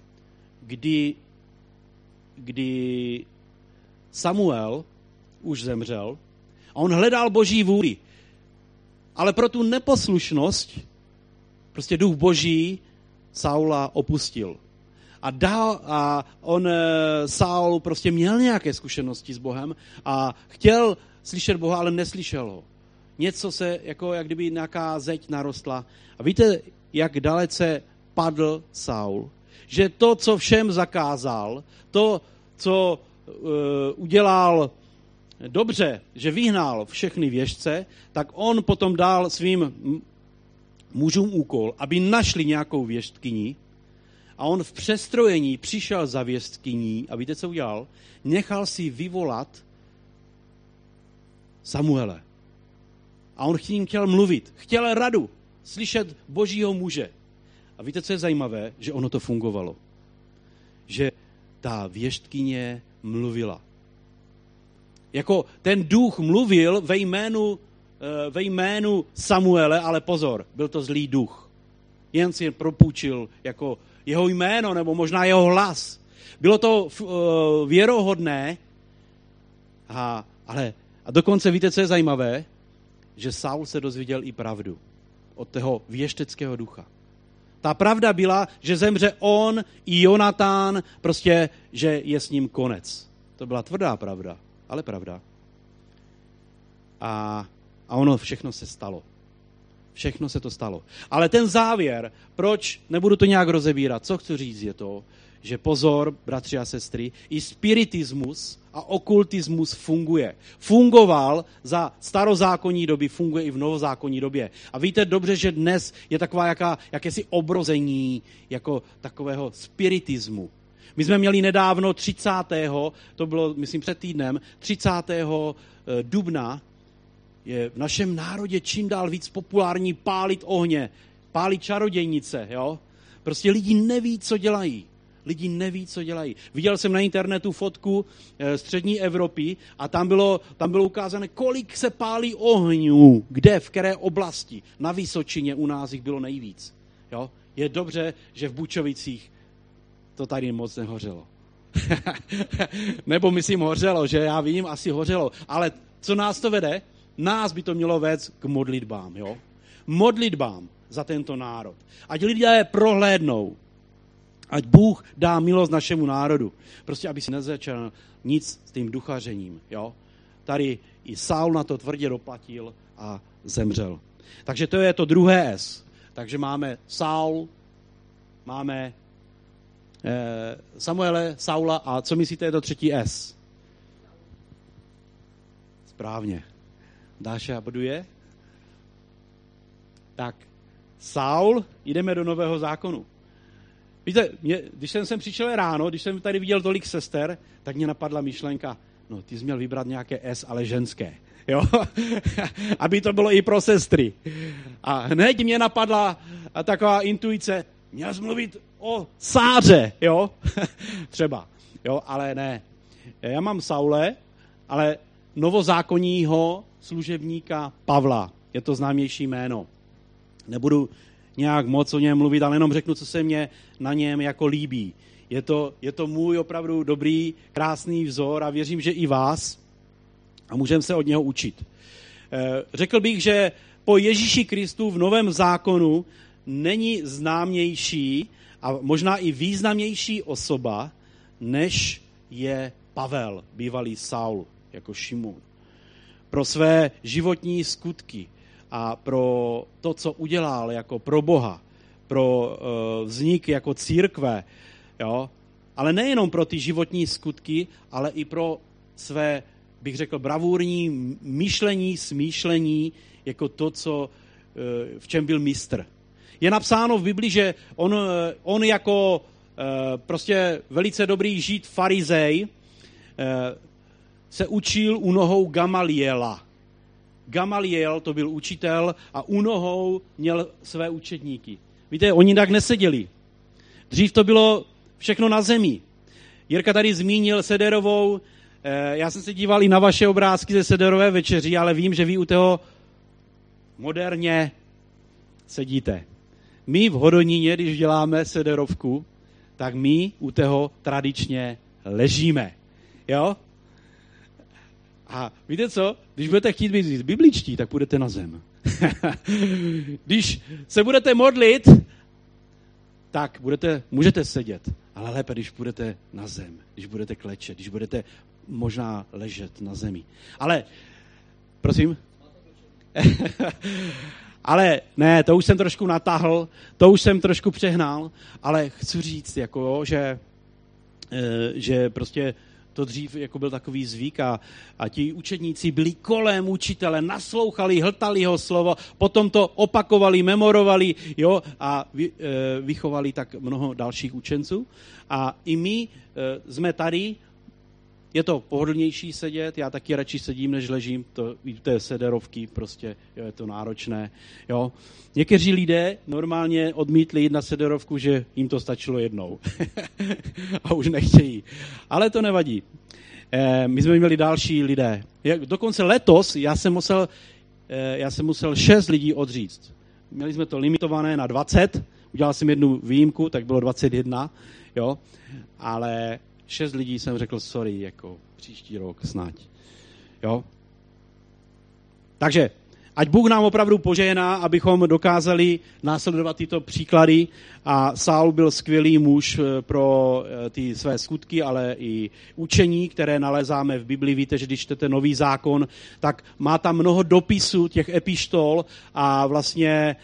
kdy Samuel už zemřel a on hledal Boží vůli. Ale pro tu neposlušnost prostě duch Boží Saula opustil. A Saul prostě měl nějaké zkušenosti s Bohem a chtěl slyšet Boha, ale neslyšel ho. Něco se, jako jak kdyby nějaká zeď narostla. A víte, jak dalece padl Saul? Že to, co všem zakázal, to, co udělal dobře, že vyhnal všechny věštce, tak on potom dal svým mužům úkol, aby našli nějakou věštkyni a on v přestrojení přišel za věštkyní a víte, co udělal? Nechal si vyvolat Samuele. A on tím chtěl mluvit, chtěl radu, slyšet Božího muže. A víte, co je zajímavé? Že ono to fungovalo. Že ta věštkyně mluvila. Jako ten duch mluvil ve jménu Samuele, ale pozor, byl to zlý duch. Jen si propůjčil jako jeho jméno, nebo možná jeho hlas. Bylo to věrohodné, a dokonce víte, co je zajímavé? Že Saul se dozvěděl i pravdu od toho věšteckého ducha. Ta pravda byla, že zemře on i Jonatán, prostě, že je s ním konec. To byla tvrdá pravda, ale pravda. A ono všechno se stalo. Všechno se to stalo. Ale ten závěr, proč, nebudu to nějak rozebírat, co chci říct je to, že pozor, bratři a sestry, i spiritismus a okultismus funguje. Fungoval za starozákonní doby, funguje i v novozákonní době. A víte dobře, že dnes je taková jakési obrození jako takového spiritismu. My jsme měli nedávno 30. to bylo, myslím, před týdnem, 30. dubna je v našem národě čím dál víc populární pálit ohně, pálit čarodějnice, jo? Prostě lidi neví, co dělají. Lidi neví, co dělají. Viděl jsem na internetu fotku střední Evropy a tam bylo ukázané, kolik se pálí ohňů, kde, v které oblasti. Na Vysočině u nás jich bylo nejvíc. Jo? Je dobře, že v Bučovicích to tady moc nehořelo. Nebo myslím hořelo, že já vím, asi hořelo. Ale co nás to vede? Nás by to mělo vést k modlitbám. Jo? Modlitbám za tento národ. Ať lidé prohlédnou, ať Bůh dá milost našemu národu. Prostě, aby si nezačal nic s tím duchařením. Jo? Tady i Saul na to tvrdě doplatil a zemřel. Takže to je to druhé S. Takže máme Saul, máme Samuele, Saula a co myslíte je to třetí S? Správně. Dáša buduje? Tak, Saul, jdeme do Nového zákonu. Víte, když jsem sem přišel ráno, když jsem tady viděl tolik sester, tak mě napadla myšlenka, no ty jsi měl vybrat nějaké S, ale ženské, jo? Aby to bylo i pro sestry. A hned mě napadla taková intuice, měl jsi mluvit o Sáře, jo? Třeba, jo, ale ne. Já mám Saule, ale novozákonního služebníka Pavla, je to známější jméno. Nebudu nějak moc o něm mluvit, ale jenom řeknu, co se mě na něm jako líbí. Je to můj opravdu dobrý, krásný vzor a věřím, že i vás a můžeme se od něho učit. Řekl bych, že po Ježíši Kristu v Novém zákonu není známější a možná i významnější osoba, než je Pavel, bývalý Saul, jako Šimon. Pro své životní skutky a pro to, co udělal jako pro Boha, pro vznik jako církve, jo? Ale nejenom pro ty životní skutky, ale i pro své, bych řekl, bravurní myšlení, smýšlení, jako to, v čem byl mistr. Je napsáno v Bibli, že on jako prostě velice dobrý žid farizej se učil u nohou Gamaliela. Gamaliel to byl učitel a u nohou měl své učedníky. Víte, oni tak neseděli. Dřív to bylo všechno na zemi. Jirka tady zmínil Sederovou, já jsem se díval i na vaše obrázky ze Sederové večeří, ale vím, že vy u toho moderně sedíte. My v Hodoníně, když děláme Sederovku, tak my u toho tradičně ležíme. Jo? A víte co? Když budete chtít být bibličtí, tak půjdete na zem. Když se budete modlit, tak můžete sedět, ale lépe, když půjdete na zem, když budete klečet, když budete možná ležet na zemi. Ale, prosím? Ale ne, to už jsem trošku natáhl, to už jsem trošku přehnal, ale chci říct, jako, že prostě to dřív jako byl takový zvyk a ti učedníci byli kolem učitele, naslouchali, hltali jeho slovo, potom to opakovali, memorovali, jo, a vychovali tak mnoho dalších učenců. A i my jsme tady, je to pohodlnější sedět, já taky radši sedím, než ležím, to je sederovky, prostě jo, je to náročné. Jo. Někteří lidé normálně odmítli jít na sederovku, že jim to stačilo jednou a už nechtějí. Ale to nevadí. My jsme měli další lidé. Dokonce letos já jsem musel 6 lidí odříct. Měli jsme to limitované na 20, udělal jsem jednu výjimku, tak bylo 21, jo, ale 6 lidí jsem řekl sorry, jako příští rok snad. Jo? Takže ať Bůh nám opravdu požehná, abychom dokázali následovat tyto příklady. A Saul byl skvělý muž pro ty své skutky, ale i učení, které nalezáme v Biblii. Víte, že když čtete Nový zákon, tak má tam mnoho dopisů těch epištol a vlastně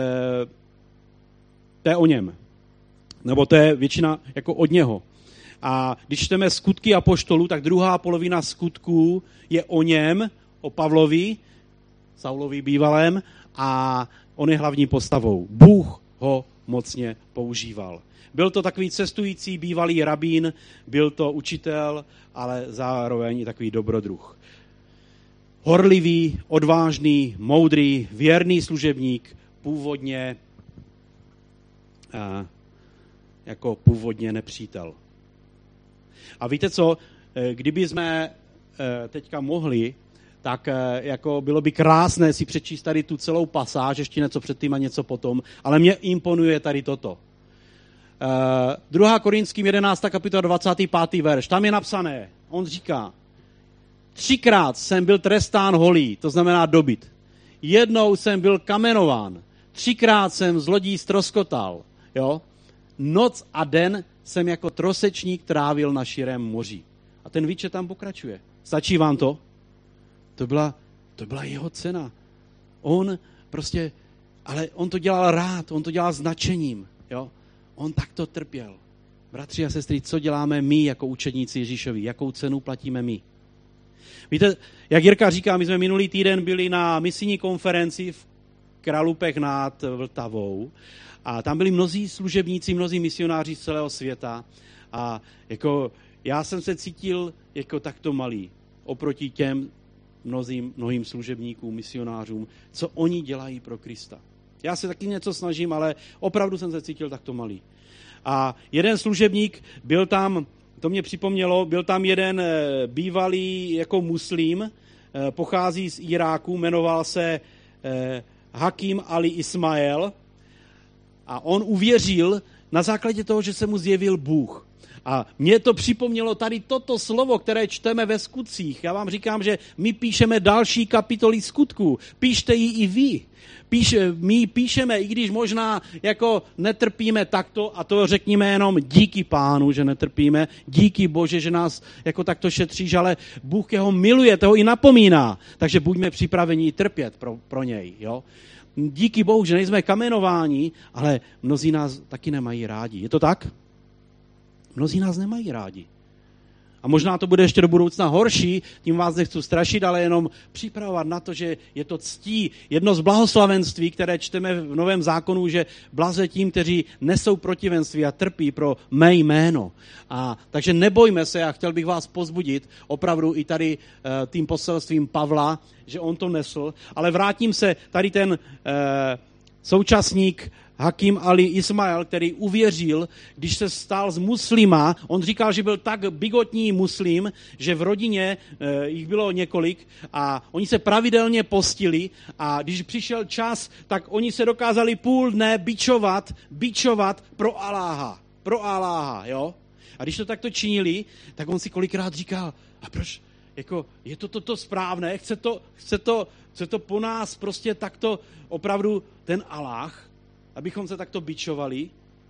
to je o něm. Nebo to je většina jako od něho. A když čteme skutky apoštolů, tak druhá polovina skutků je o něm, o Pavlovi, Saulovi bývalém, a on je hlavní postavou. Bůh ho mocně používal. Byl to takový cestující bývalý rabín, byl to učitel, ale zároveň i takový dobrodruh. Horlivý, odvážný, moudrý, věrný služebník, původně nepřítel. A víte co, kdyby jsme teďka mohli, tak jako bylo by krásné si přečíst tady tu celou pasáž, ještě něco předtím a něco potom, ale mě imponuje tady toto. 2. Korinským 11. kapitola 25. verš, tam je napsané, on říká, 3krát jsem byl trestán holý, to znamená dobyt. 1 jsem byl kamenován, 3krát jsem z lodí ztroskotal, jo? Noc a den jsem jako trosečník trávil na širém moři. A ten výčet tam pokračuje. Stačí vám to? To byla jeho cena. Ale on to dělal rád, on to dělal s nadšením. Jo? On takto trpěl. Bratři a sestry, co děláme my jako učedníci Ježíšovi? Jakou cenu platíme my? Víte, jak Jirka říká, my jsme minulý týden byli na misijní konferenci v Kralupech nad Vltavou a tam byli mnozí služebníci, mnozí misionáři z celého světa a jako já jsem se cítil jako takto malý oproti těm mnohým služebníkům, misionářům, co oni dělají pro Krista. Já se taky něco snažím, ale opravdu jsem se cítil takto malý. A jeden služebník byl tam, to mě připomnělo, byl tam jeden bývalý jako muslim, pochází z Iráku, jmenoval se Hakim Ali Ismail a on uvěřil na základě toho, že se mu zjevil Bůh. A mě to připomnělo tady toto slovo, které čteme ve skutcích. Já vám říkám, že my píšeme další kapitoly skutků. Píšte ji i vy. My píšeme, i když možná jako netrpíme takto, a to řekněme jenom díky Pánu, že netrpíme, díky Bože, že nás jako takto šetříš, ale Bůh jeho miluje, toho i napomíná. Takže buďme připraveni trpět pro něj. Jo? Díky Bohu, že nejsme kamenováni, ale mnozí nás taky nemají rádi. Je to tak? Mnozí nás nemají rádi. A možná to bude ještě do budoucna horší, tím vás nechci strašit, ale jenom připravovat na to, že je to ctí. Jedno z blahoslavenství, které čteme v Novém zákonu, že blaze tím, kteří nesou protivenství a trpí pro mé jméno. Takže nebojme se, a chtěl bych vás pozbudit opravdu i tady tím poselstvím Pavla, že on to nesl. Ale vrátím se, tady ten současník Hakim Ali Ismail, který uvěřil, když se stal z muslima, on říkal, že byl tak bigotní muslim, že v rodině jich bylo několik a oni se pravidelně postili a když přišel čas, tak oni se dokázali půl dne bičovat pro Aláha, jo? A když to takto činili, tak on si kolikrát říkal, a proč, jako, je to toto správné, chce to po nás prostě takto opravdu ten Aláh, abychom se takto bičovali.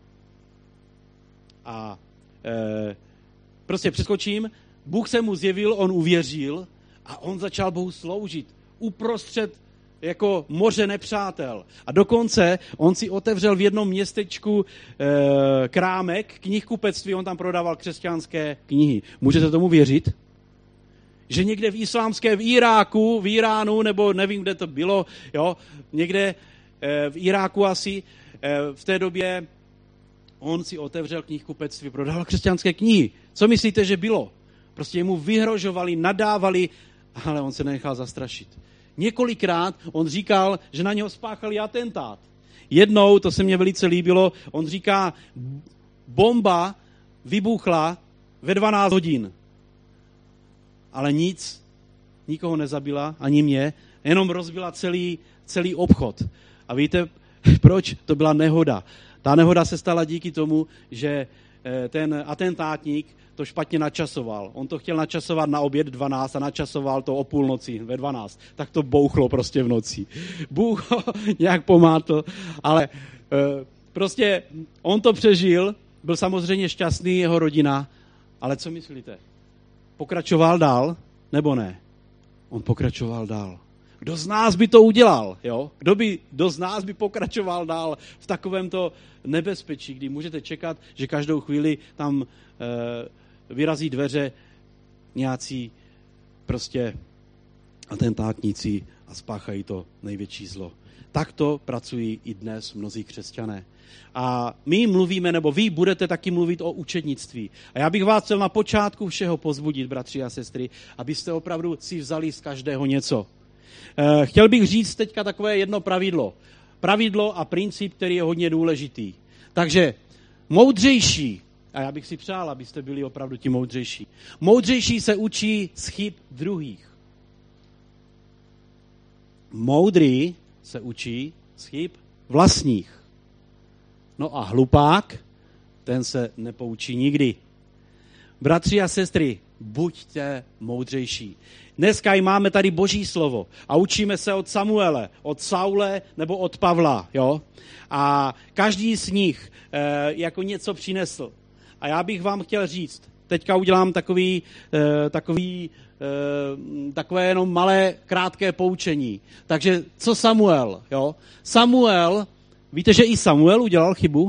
A prostě přeskočím, Bůh se mu zjevil, on uvěřil a on začal Bohu sloužit uprostřed jako moře nepřátel. A dokonce on si otevřel v jednom městečku krámek, knihkupectví, on tam prodával křesťanské knihy. Můžete tomu věřit? Že někde v Iráku, v Iránu, nebo nevím, kde to bylo, jo, někde v Iráku asi, v té době on si otevřel knihkupectví, prodával křesťanské knihy. Co myslíte, že bylo? Prostě mu vyhrožovali, nadávali, ale on se nenechal zastrašit. Několikrát on říkal, že na něho spáchali atentát. Jednou, to se mně velice líbilo, on říká, bomba vybuchla ve 12 hodin. Ale nikoho nezabila, ani mě, jenom rozbila celý obchod. A víte, proč? To byla nehoda. Ta nehoda se stala díky tomu, že ten atentátník to špatně načasoval. On to chtěl načasovat na oběd 12 a načasoval to o půlnoci ve 12. Tak to bouchlo prostě v noci. Bůh ho nějak pomátl, ale prostě on to přežil, byl samozřejmě šťastný, jeho rodina, ale co myslíte? Pokračoval dál, nebo ne? On pokračoval dál. Kdo z nás by to udělal? Jo? Kdo z nás by pokračoval dál v takovémto nebezpečí, kdy můžete čekat, že každou chvíli tam vyrazí dveře nějací prostě atentátníci a spáchají to největší zlo. Takto pracují i dnes mnozí křesťané. A my mluvíme, nebo vy budete taky mluvit o učednictví. A já bych vás chtěl na počátku všeho pozbudit, bratři a sestry, abyste opravdu si vzali z každého něco. Chtěl bych říct teďka takové jedno pravidlo. Pravidlo a princip, který je hodně důležitý. Takže moudřejší, a já bych si přál, abyste byli opravdu ti moudřejší. Moudřejší se učí z chyb druhých. Moudrý se učí z chyb vlastních. No a hlupák, ten se nepoučí nikdy. Bratři a sestry, buďte moudřejší. Dneska i máme tady Boží slovo a učíme se od Samuele, od Saule nebo od Pavla. Jo? A každý z nich jako něco přinesl. A já bych vám chtěl říct, teďka udělám takové jenom malé, krátké poučení. Takže co Samuel? Jo? Samuel, víte, že i Samuel udělal chybu?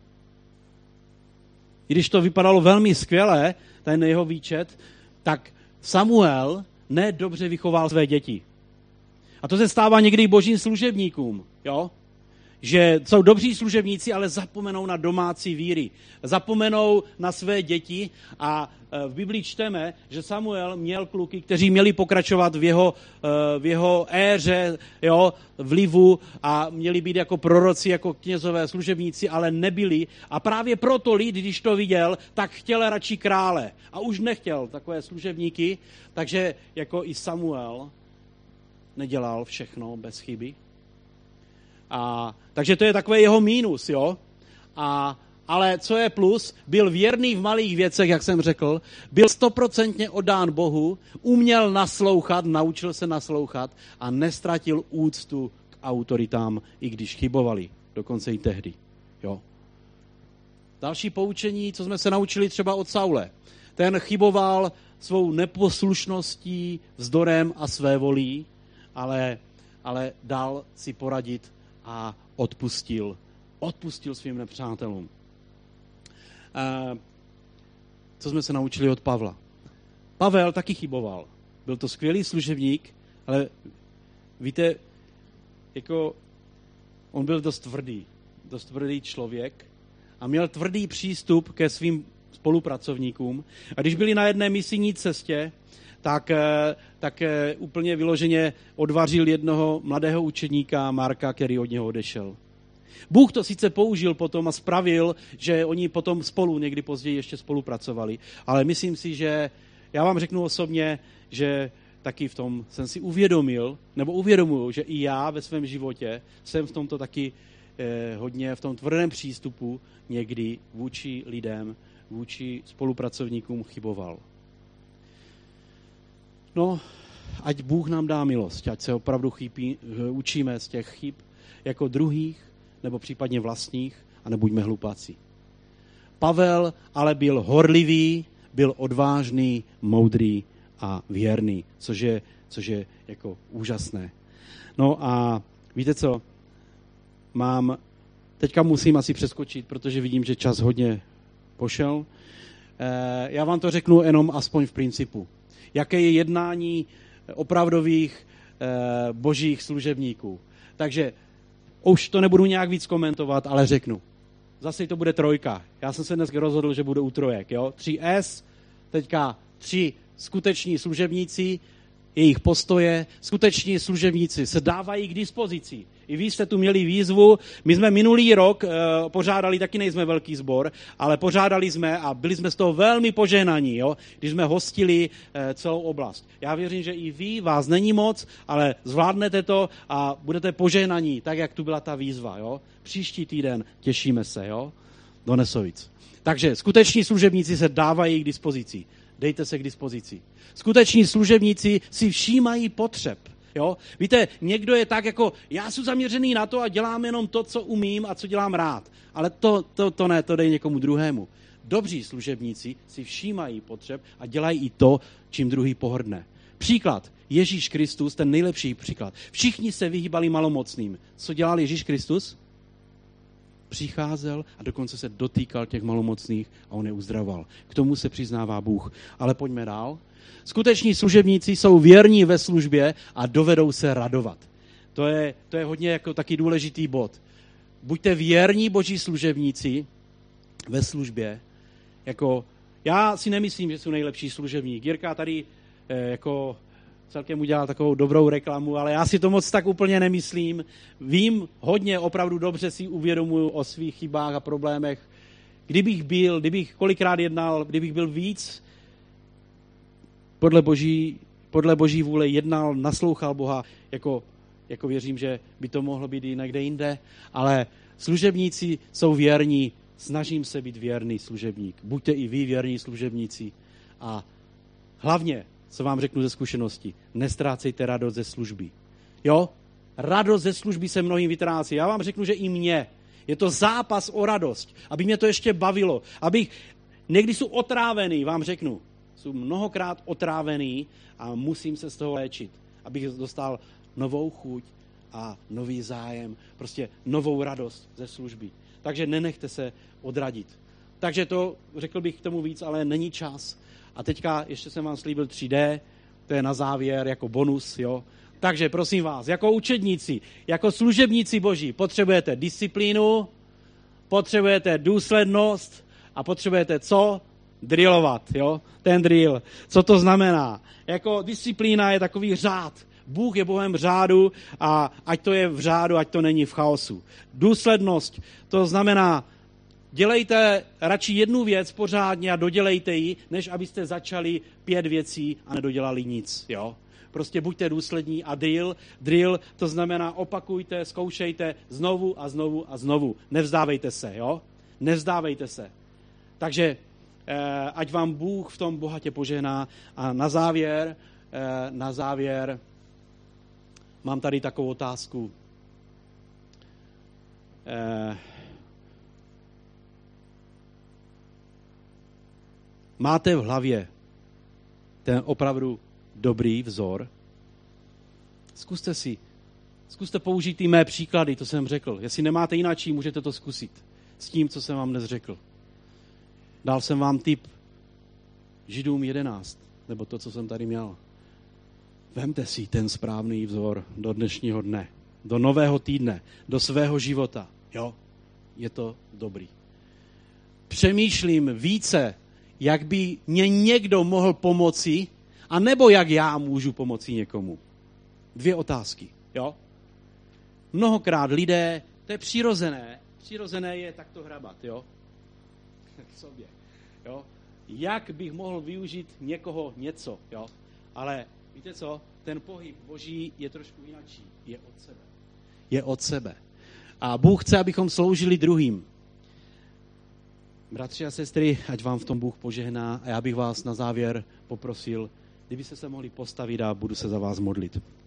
I když to vypadalo velmi skvěle, ten jeho výčet, tak Samuel nedobře vychoval své děti. A to se stává někdy i božím služebníkům, jo? Že jsou dobří služebníci, ale zapomenou na domácí víry. Zapomenou na své děti a v Biblii čteme, že Samuel měl kluky, kteří měli pokračovat v jeho éře, jo, vlivu a měli být jako proroci, jako knězové služebníci, ale nebyli. A právě proto lid, když to viděl, tak chtěl radši krále. A už nechtěl takové služebníky, takže jako i Samuel nedělal všechno bez chyby. Takže to je takové jeho mínus, jo. Ale co je plus, byl věrný v malých věcech, jak jsem řekl, byl 100% oddán Bohu, uměl naslouchat, naučil se naslouchat a nestratil úctu k autoritám, i když chybovali, dokonce i tehdy. Jo. Další poučení, co jsme se naučili třeba od Saule. Ten chyboval svou neposlušností, vzdorem a své volí, ale dal si poradit a odpustil svým nepřátelům. Co jsme se naučili od Pavla? Pavel taky chyboval. Byl to skvělý služebník, ale víte, jako on byl dost tvrdý člověk a měl tvrdý přístup ke svým spolupracovníkům. A když byli na jedné misijní cestě, tak úplně vyloženě odvařil jednoho mladého učedníka Marka, který od něho odešel. Bůh to sice použil potom a spravil, že oni potom spolu někdy později ještě spolupracovali, ale myslím si, že já vám řeknu osobně, že taky v tom jsem si uvědomuji, že i já ve svém životě jsem v tomto taky hodně v tom tvrdém přístupu někdy vůči lidem, vůči spolupracovníkům chyboval. No, ať Bůh nám dá milost, ať se opravdu učíme z těch chyb jako druhých, nebo případně vlastních, a nebuďme hlupáci. Pavel ale byl horlivý, byl odvážný, moudrý a věrný, což je jako úžasné. No a víte co? Teďka musím asi přeskočit, protože vidím, že čas hodně pošel. Já vám to řeknu jenom aspoň v principu. Jaké je jednání opravdových božích služebníků. Takže už to nebudu nějak víc komentovat, ale řeknu. Zase to bude 3. Já jsem se dnes rozhodl, že budu u 3. Jo? 3S, teďka 3 skuteční služebníci, jejich postoje, skuteční služebníci se dávají k dispozici. I vy jste tu měli výzvu. My jsme minulý rok pořádali, taky nejsme velký sbor, ale pořádali jsme a byli jsme z toho velmi požehnaní, jo? Když jsme hostili celou oblast. Já věřím, že i vy, vás není moc, ale zvládnete to a budete požehnaní, tak jak tu byla ta výzva. Jo? Příští týden těšíme se, jo? Do Nesovic. Takže skuteční služebníci se dávají k dispozici. Dejte se k dispozici. Skuteční služebníci si všímají potřeb. Jo? Víte, někdo je tak jako, já jsem zaměřený na to a dělám jenom to, co umím a co dělám rád. Ale to ne, to dej někomu druhému. Dobří služebníci si všímají potřeb a dělají i to, čím druhý pohrdne. Příklad. Ježíš Kristus, ten nejlepší příklad. Všichni se vyhýbali malomocným. Co dělal Ježíš Kristus? Přicházel a dokonce se dotýkal těch malomocných a on je uzdravoval. K tomu se přiznává Bůh. Ale pojďme dál. Skuteční služebníci jsou věrní ve službě a dovedou se radovat. To je hodně jako taky důležitý bod. Buďte věrní boží služebníci ve službě. Jako, já si nemyslím, že jsou nejlepší služebník. Jirka tady jako celkem udělal takovou dobrou reklamu, ale já si to moc tak úplně nemyslím. Vím hodně, opravdu dobře si uvědomuji o svých chybách a problémech. Kdybych kolikrát jednal, kdybych byl víc podle boží vůle jednal, naslouchal Boha, jako věřím, že by to mohlo být i někde jinde, ale služebníci jsou věrní, snažím se být věrný služebník. Buďte i vy věrní služebníci a hlavně, co vám řeknu ze zkušenosti, nestrácejte radost ze služby. Jo? Radost ze služby se mnohým vytrácí. Já vám řeknu, že i mě. Je to zápas o radost, aby mě to ještě bavilo. Někdy jsou otrávený, vám řeknu. Jsou mnohokrát otrávený a musím se z toho léčit, abych dostal novou chuť a nový zájem, prostě novou radost ze služby. Takže nenechte se odradit. Takže to, řekl bych k tomu víc, ale není čas. A teďka ještě jsem vám slíbil 3D, to je na závěr jako bonus, jo. Takže prosím vás, jako učedníci, jako služebníci boží, potřebujete disciplínu, potřebujete důslednost a potřebujete co? Drillovat, jo. Ten drill. Co to znamená? Jako disciplína je takový řád. Bůh je Bohem řádu a ať to je v řádu, ať to není v chaosu. Důslednost, to znamená, dělejte radši jednu věc pořádně a dodělejte ji, než abyste začali 5 věcí a nedodělali nic. Jo? Prostě buďte důslední a drill, to znamená opakujte, zkoušejte znovu a znovu a znovu. Nevzdávejte se, jo? Nevzdávejte se. Takže ať vám Bůh v tom bohatě požehná a na závěr mám tady takovou otázku. Máte v hlavě ten opravdu dobrý vzor? Zkuste použít ty mé příklady, to jsem řekl. Jestli nemáte jináčí, můžete to zkusit s tím, co jsem vám dnes řekl. Dal jsem vám tip Židům 11, nebo to, co jsem tady měl. Vemte si ten správný vzor do dnešního dne, do nového týdne, do svého života. Jo, je to dobrý. Přemýšlím více, jak by mě někdo mohl pomoci, a nebo jak já můžu pomoci někomu. 2 otázky, jo? Mnohokrát lidé, to je přirozené je takto hrabat, jo? K sobě, jo? Jak bych mohl využít někoho něco, jo? Ale víte co? Ten pohyb boží je trošku jinačí, je od sebe. A Bůh chce, abychom sloužili druhým. Bratři a sestry, ať vám v tom Bůh požehná a já bych vás na závěr poprosil, kdybyste se mohli postavit a budu se za vás modlit.